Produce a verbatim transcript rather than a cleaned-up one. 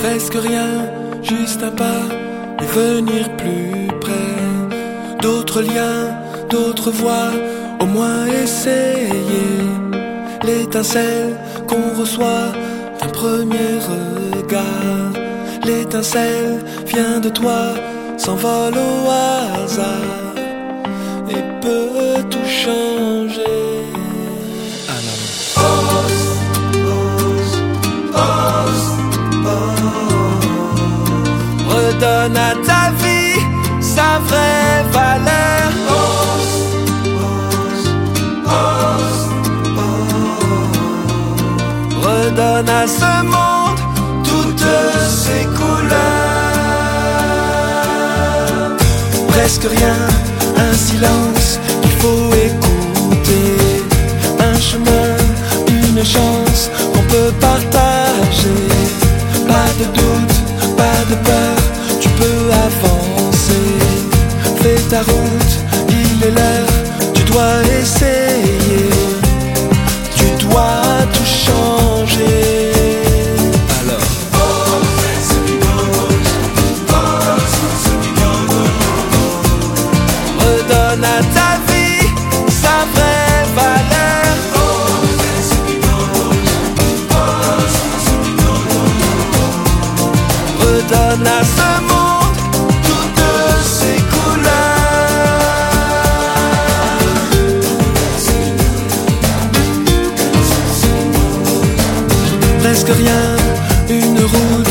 presque rien, juste un pas et venir plus près. D'autres liens, d'autres voies, au moins essayer. L'étincelle qu'on reçoit d'un premier regard. L'étincelle vient de toi, s'envole au hasard et peut tout changer. Alors ose, ose, ose, ose. Redonne à ta vie sa vraie valeur. Ose, ose, ose, ose. Redonne à ce monde toutes ses couleurs. Presque rien, un silence qu'il faut écouter. Un chemin, une chance qu'on peut partager. Pas de doute, pas de peur, tu peux avancer. Fais ta route, il est l'heure, tu dois essayer. Tu dois tout changer. Redonne à ta vie sa vraie valeur. Redonne à ce monde toutes ses couleurs. Presque rien, une route